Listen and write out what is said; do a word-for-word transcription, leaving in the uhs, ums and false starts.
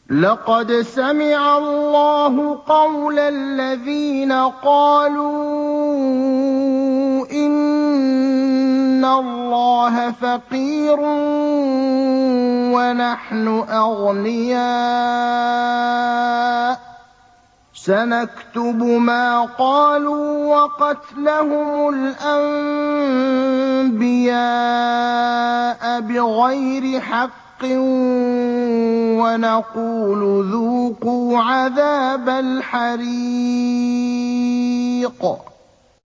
لَّقَدْ سَمِعَ اللَّهُ قَوْلَ الَّذِينَ قَالُوا إِنَّ اللَّهَ فَقِيرٌ وَنَحْنُ أَغْنِيَاءُ ۘ سَنَكْتُبُ مَا قَالُوا وَقَتْلَهُمُ الْأَنبِيَاءَ بِغَيْرِ حَقٍّ وَنَقُولُ ذُوقُوا عَذَابَ الْحَرِيقِ